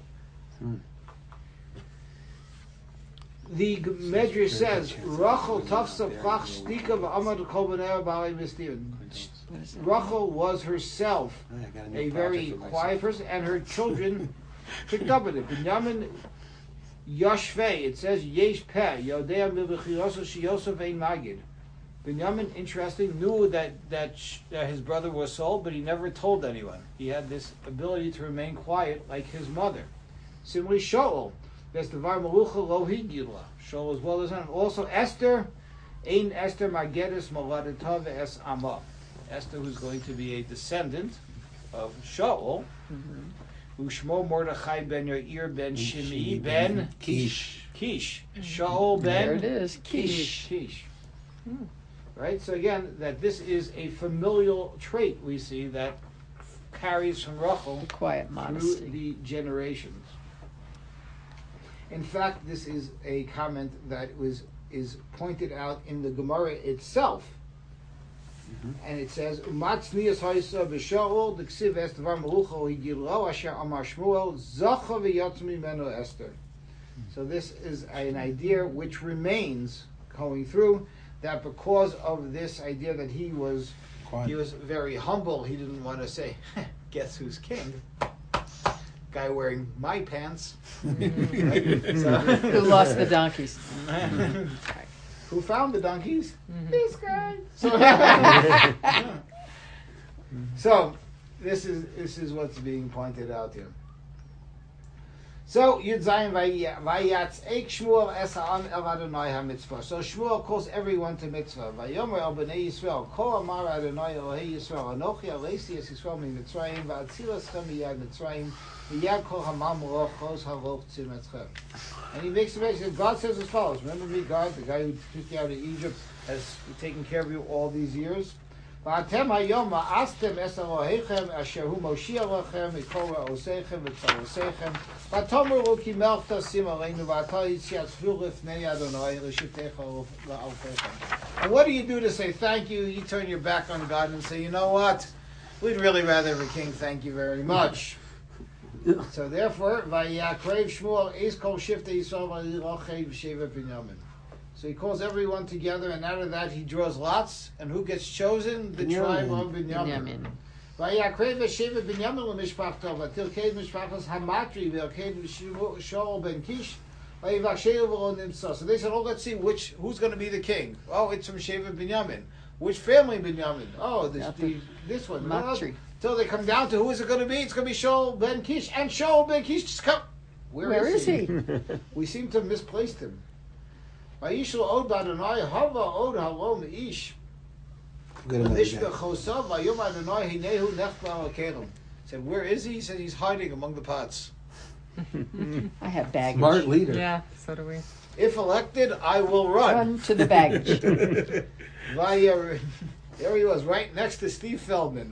The G- Medrash says, Rachel tafsa prach shtika v'amad kol b'nei b'alei mistivin. What is it? Rachel was herself I got a new a project very for myself. quiet person, and her children picked up on it. Binyamin Yashvei, it says Yesh Peh, Yodea Milvichiyoso Shiyosef Ein Magid. Binyamin, interesting, knew that, that, sh- that his brother was sold, but he never told anyone. He had this ability to remain quiet like his mother. Similarly, Shaul, Vestavar Malucha Lo Higila. Shaul as well as him. Also Esther, Ein Esther Magedes Moladetah Es Amma. Esther, who's going to be a descendant of Shaul. Ushmo Mordechai ben Yair ben Shimei ben Kish. Kish. Shaul ben There it is. Kish. Kish. Right? So again, that this is a familial trait we see that carries from Rachel Quiet through modesty. the generations. In fact, this is a comment that was is pointed out in the Gemara itself. And it says, "Umatznias ha'isa b'shaul d'ksiv estavar melucho higilo asher amar Shmuel zacha v'yatz mimeno Esther." So this is an idea which remains going through, that because of this idea that he was Quiet. he was very humble, he didn't want to say, "Guess who's king?" Guy wearing my pants. Right? So- Who lost the donkeys? Who found the donkeys? Mhm. This guy. So, so this is this is what's being pointed out here. So Yud Zayin Vayatz Eik Shmuel Es Ha'am El Adonai HaMitzvah. So Shmuel calls everyone to mitzvah. Vayomer El Bnei Yisrael Kol Amar Adonai Elohei Yisrael Anochi Alesi Es Yisrael Mi Mitzrayim Va'atzilaschem Miyad Mitzrayim Miyad Kol Hamam Roch Chos Haroch Tzim Etzchem. And he makes a mention. God says as follows. Remember me, God, the guy who took you out of Egypt, has taken care of you all these years. Va'atem hayom ma'astem es Elohechem asher hu moshia lachem mikol ra'osechem v'tzarosechem v'atomer lo ki melchta sim aleinu v'ata yitziat zvul lifnei Adonai l'shivtecha la'alfechem. And what do you do to say thank you? You turn your back on God and say, you know what? We'd really rather have a king. Thank you very much. So therefore, Vayakrev Shmuel is called Shifta Yisrael Vayilachei V'Sheva Binyamin. So he calls everyone together, and out of that he draws lots. And who gets chosen? The tribe of Binyamin. Binyamin. Vayakrev V'Sheva Binyamin L'Mishpachto V'Tilkei Mishpachos Hamatri V'Tilkei Shaul Ben Kish Vayivachsheu V'Lo Nimsa. So they said, oh, let's see which who's going to be the king. Oh, it's from Sheva Binyamin. Which family Binyamin? Oh, this the, this one. Matri. Till they come down to who is it going to be? It's going to be Shaul Ben Kish. And Shaul Ben Kish just come. Where, Where is he? We seem to have misplaced him. Vayishal od Adonai hava od halom ish. Good enough. Mishpeh chosav vayom Adonai hinehu nechba alakelim. Said, where is he? He said he's hiding among the pots. I have baggage. Smart leader. Yeah, so do we. If elected, I will run. Run to the baggage. Vayar, there he was, right next to Steve Feldman.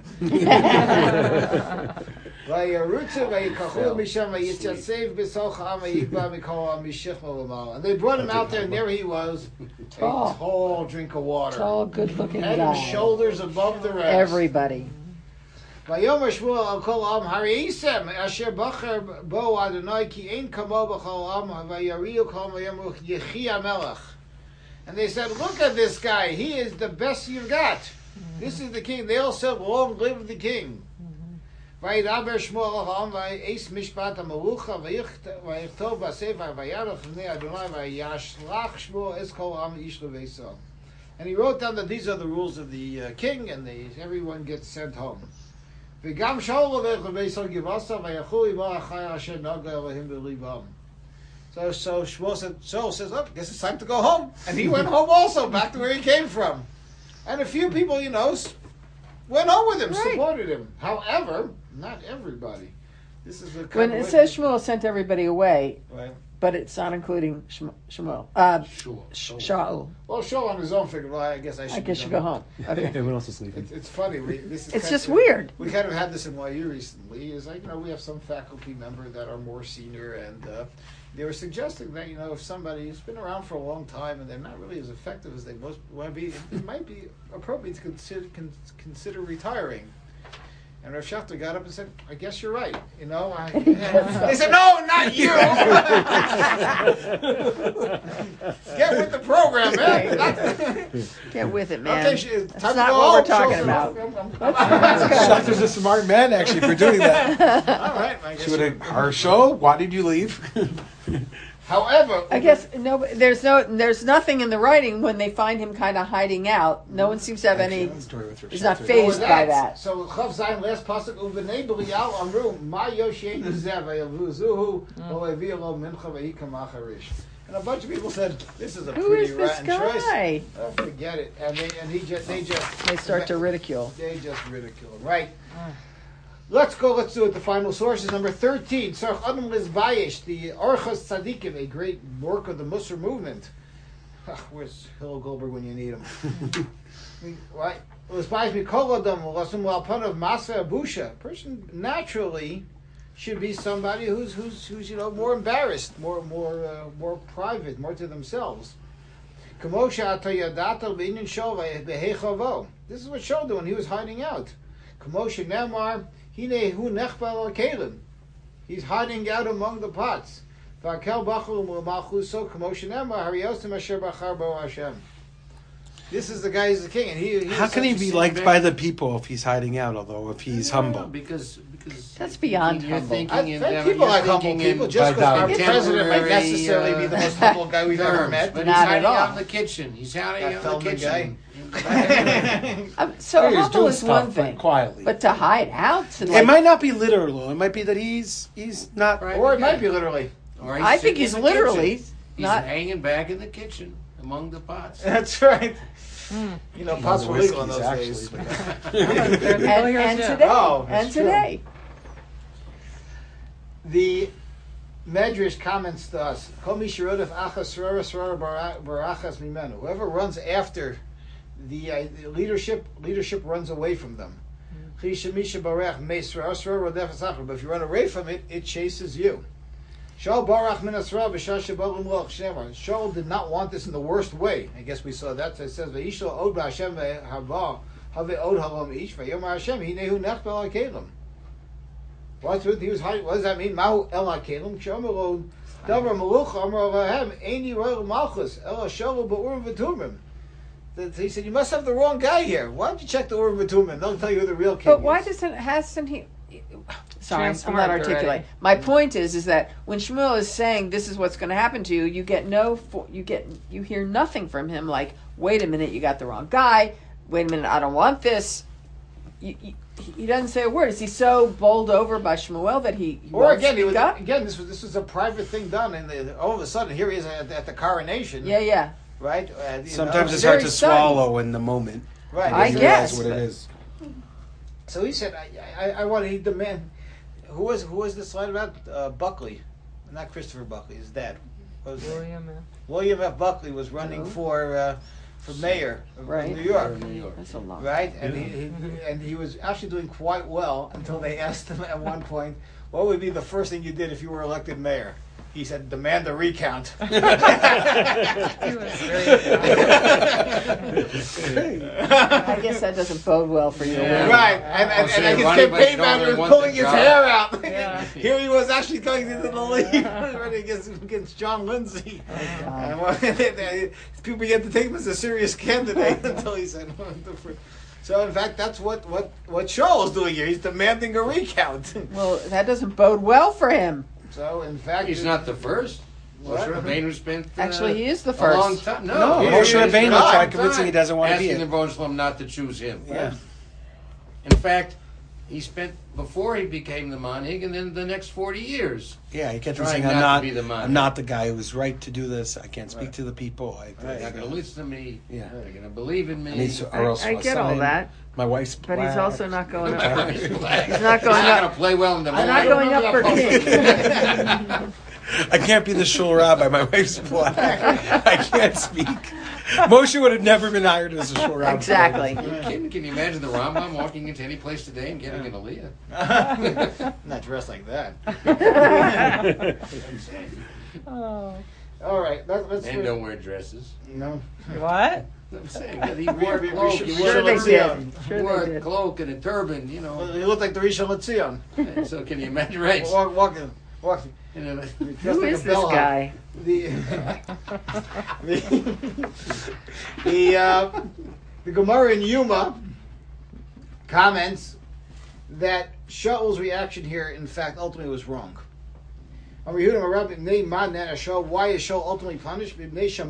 Vayarutze vayikachu misham vayitzasev b'soch ha'am vayikba mikol ha'am mishichma l'mal. And they brought him out there, and there he was, Tall. a tall drink of water. Tall, good-looking Head guy. and shoulders above the rest. Everybody. Vayomer Shmuel al kol ha'am hariisem asher bacher bo Adonai ki ein kamo b'chol ha'am vayariu kol vayomru yechi hamelech. And they said, look at this guy. He is the best you've got. This is the king. They all said, long live the king. וידבר שמו אל העם ויעש משפט המלוכה ויכתוב בספר ויערוך לפני אדוני וישלח שמו את כל העם איש לביתו. And he wrote down that these are the rules of the uh, king, and they, everyone gets sent home. וגם שאול הולך לביתו גבעתו ויכול עמו אחר אשר נגע אלוהים בליבם. So, so Shmuel said, Shaul says, look, guess it's time to go home. And he went home also, back to where he came from. And a few people, you know, went home with him, Right. supported him. However, not everybody. This is a When it says Shmuel sent everybody away, right. but it's not including Shm- Shmuel. Uh, Sure. Sh- Shaul. Well, Shaul on his own figured, well, I guess I should I guess be you done. go home. Okay. Everyone else is leaving. It's, it's funny. We, this is It's kind just of, weird. We kind of had this in Y U recently. Is like, you know, we have some faculty member that are more senior, and uh, they were suggesting that, you know, if somebody's been around for a long time and they're not really as effective as they most want to be, it might be appropriate to consider, con- consider retiring. And Rav Schachter got up and said, I guess you're right. You know, I, they said, no, not you. Get with the program, man. Get with it, man. Okay, sh- it's That's time to not go what we're home. talking Show- about. I'm- I'm- Schachter's a smart man, actually, for doing that. All right, I guess She would you're- have, our show, why did you leave? However, I guess no. There's no. There's nothing in the writing when they find him kind of hiding out. No one seems to have any. He's not Well, phased by that's- that. So Chav Zayin last pasuk uvenei b'lial amru ma yoshein zev v'yavuzuhu v'levi'lo mincha v'hikam acharish. And a bunch of people said, "This is a Who pretty is this rotten choice." guy? Oh, forget it. And they and he just they just They start to ridicule. they just ridicule him. Right. Let's go. Let's do it. The final sources. Number thirteen. Sarch Adam Lizbayish, the Orchos Tzadikim, a great work of the Musar movement. Ugh, where's Hillel Goldberg when you need him? Right. Lizbayish Mikol Adam Lasum Lalpanav Masa Abusha. Person naturally should be somebody who's who's who's you know more embarrassed, more more uh, more private, more to themselves. Kamosha Atayadatal Binin Shova Behechavo. This is what Shaul did when he was hiding out. Kamosha Nemar. He's hiding out among the pots. This is the guy who's the king, and he. he How was can he such a be sin liked victim. by the people if he's hiding out, although if he's No, no, humble? because because That's beyond you're humble. thinking I in think dem- people you're like humble thinking people. in Just because our contemporary, president might necessarily be the most uh, humble guy we've ever terms, met. But Not he's at hiding all. out in the kitchen. He's hiding That out in the Feldman kitchen. Um, so Oh, he's humble doing is stuff, one but thing, quietly. but to hide out, to It like, might not be literal. It might be that he's he's not. Right. Or it might be literally. Or I sitting think he's in the literally kitchen. He's not. hanging back in the kitchen among the pots. That's right. You know, pots were Whiskeys, legal in those actually, days. but- And, and yeah. today, Oh, that's and true. today, The Medrash comments to us, whoever runs after the uh, the leadership, leadership runs away from them. But if you run away from it, it chases you. Shaul did not want this in the worst way. I guess we saw that. So it says, What's with he was hiding? What does that mean? Mahu el hakelim kshomerod davar malucha amar avahem eini royal malchus el hashavu ba'urim v'tumim. That he said, you must have the wrong guy here. Why don't you check the urim v'tumim? They'll tell you who the real king but is. why doesn't hasn't he? Sorry, I'm not Transformed articulate. already. My point is, is that when Shmuel is saying this is what's going to happen to you, you get no, fo- you get, you hear nothing from him. Like, wait a minute, you got the wrong guy. Wait a minute, I don't want this. You, you, he doesn't say a word. Is he so bowled over by Shmuel that he, he Or won't again, he speak was, up? again, this was this was a private thing done, and the, all of a sudden, here he is at, at the coronation. Yeah, yeah. Right. Uh, you Sometimes know, it's hard very to sudden. swallow in the moment. right. I You guess, realize what but- it is. So he said, I, I, I want to eat the man. Who was who was this slide about? Uh, Buckley, not Christopher Buckley. His dad. What was his name? William, yeah. William F. Buckley was running Who? for uh, for mayor of Right. New York. New York. That's a long. Right, and he, he and he was actually doing quite well until they asked him at one point, "What would be the first thing you did if you were elected mayor?" He said, demand a recount. He was very I guess that doesn't bode well for you. Yeah. Right, and, and, I'll and say like his running back campaign shoulder manager was wants pulling the his job. hair out. Yeah. Here he was actually going into the lead running against, against John Lindsay. And well, people began to take him as a serious candidate until he said, so in fact, that's what, what, what Shaul is doing here. He's demanding a recount. Well, that doesn't bode well for him. So in fact, He's not the first. What? Moshe Rabbeinu spent uh, Actually, he is the a long first. time. No, No, he- Moshe he- Rabbeinu long tried convincing time he doesn't want to be asking it. the Jerusalem not to choose him. Yeah. In fact, he spent before he became the manhig, and then the next forty years. Yeah, he kept Trying saying, not "I'm to not, be the man." I'm not the guy who's right to do this. I can't speak Right. to the people. I, Right. They're not going to listen to me. Yeah. They're going to believe in me. I need to, I, or else I my get all son, that, My wife's but he's black. also not going He's up. not He's not going going to up. play well in the I'm not morning. going up for king. I can't be the shul rabbi. My wife's black. I can't speak. Moshe would have never been hired as a shul rabbi. Exactly. Can, can you imagine the Rambam walking into any place today and getting an aliyah? not dressed like that. Oh. All right, let, let's. Men don't wear dresses. No. What? I'm saying that he wore a We- we cloak. should- He we wore, Sure they Let's see, did. um, Sure wore they a did. cloak and a turban, you know. You look like the Rishon LeZion. So can you imagine? Right. Walk, walking, walking. You know, Who is this guy? The the the, uh, the Gemara in Yuma comments that Shaul's reaction here, in fact, ultimately was wrong. Why is Shaul ultimately punished?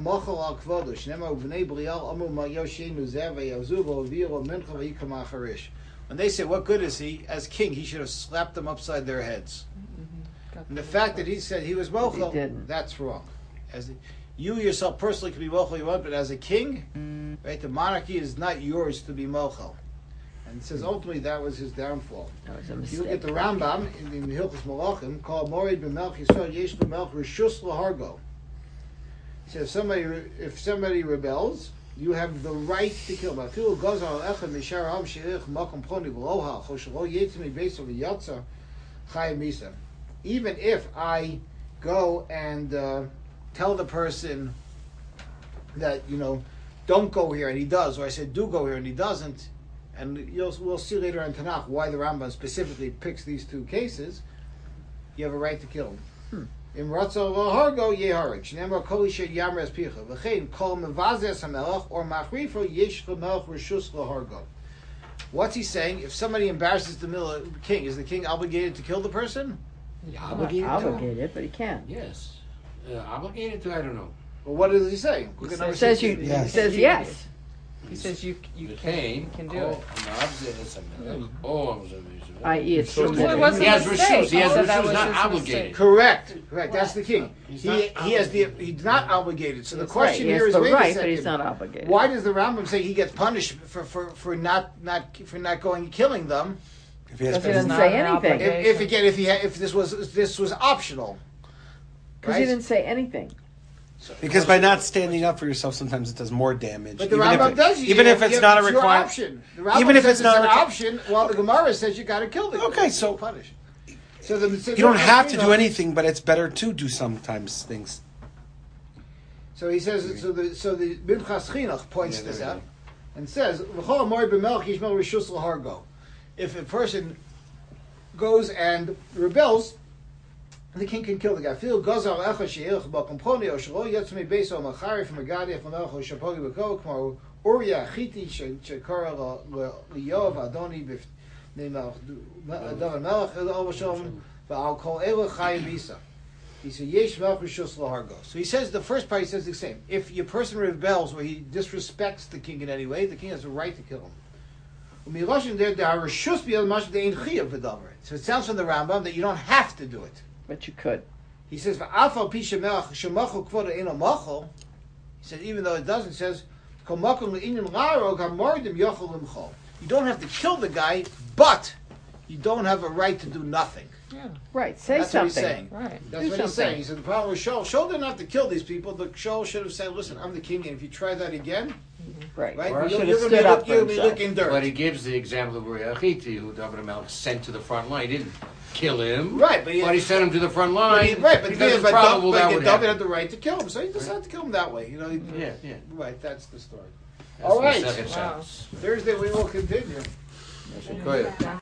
When they say, what good is he? As king, he should have slapped them upside their heads. And the fact that he said he was mochel, He didn't. that's wrong. As you yourself personally can be mochel you want, but as a king, right, the monarchy is not yours to be mochel. And it says ultimately that was his downfall. That was a If you look at mistake. the Rambam in, in the Hilchos Malachim, called Morid b'Melch Yisrael Yesh b'Melch Rishus Lahargo. He says if somebody re- if somebody rebels, you have the right to kill him. Afilu goes on echad mishar am sheich makom ploni v'lohal choshelo yetzim beiso v'yatza chayim misa. Even if I go and uh, tell the person that, you know, don't go here and he does, or I said do go here and he doesn't, and you'll, we'll see later in Tanakh why the Rambam specifically picks these two cases, you have a right to kill him. In Ratzo Hargo Yeharik, Shnemar Kolisha Yamres Picha, V'chein Kol Mevazes HaMelech, or Machrifo Yesh L'Melech Rishus L'Hargo. What's he saying? If somebody embarrasses the mil- king, is the king obligated to kill the person? You Not obligated to? obligated, but he can. Yes. Uh, obligated to? I don't know. Well, what does he say? Look at It number It says you. sixteen. Yes. It says yes. He says you you The can, king. you can do oh, it. Mavzeh HaMelech. Oh, I'm sorry. that is, it's So permitted. it wasn't He has a mistake. reshus. He has He said that reshus, was not his obligated. mistake. Correct. Correct. That's the king. He's He not he has the he's not obligated. So the That's question right. He here has is, the wait right, a but second. he's not obligated. Why does the Rambam say he gets punished for, for, for not not for not going and killing them? If he has Because he It's doesn't not say an anything. If, if again if he had, if this was this was optional, Because right? he didn't say anything. Because by not standing up for yourself, sometimes it does more damage. But the even Rambam if it, does. even you if have- it's you not a have- your requirement. option. The Rambam Even if says it's not an a requi- option, while the Gemara says you got to kill the Okay, so- punish. So the, so You don't have to do anything, but it's better to do sometimes things. So he says. So the so the Minchas Chinuch points Yeah, this there we out and says, "V'chol amor b'melch yishmel rishus l'hargo." If a person goes and rebels, the king can kill the guy. Fil gazal echa sheilch b'komproni o shelo yetzmei beiso machari from Agadi from Melch shapogi b'ko kmo Uriah Chiti shekara l'Yov Adoni b'nei Melch David Melch Ovashom v'al kol elu chayim bisa. He said, Yesh Melch Rishus L'Hargo. So he says, the first part he says the same. If your person rebels or he disrespects the king in any way, the king has a right to kill him. So it sounds from the Rambam that you don't have to do it. But you could. He says, "V'afal pi shemach shemachol kvoda eno machol." He said, even though it doesn't, it says, "Kol makom le'inim la'arog hamordim yochol limchol." You don't have to kill the guy, but you don't have a right to do nothing. Yeah. Right. Say That's what he's something. saying. Right. That's Do what he's something. saying. He said the problem with Shaul. Shaul didn't have to kill these people. The Shaul should have said, "Listen, I'm the king, and if you try that again, Right. right, Or you're, should have you're going to stood be, up look, for you'll be himself. looking dirt." But he gives the example of Uriachiti, who David Melch sent to the front line. He didn't kill him. Right, but he- he sent him to the front But line. he, right, but, because yeah, it's but, probable David, that but would David happen. had the right to kill him, so he decided to kill him that way. You know, he, Yeah, yeah. right. That's the story. That's All right. Masechet Wow. Shabbos. Thursday we will continue. Go ahead.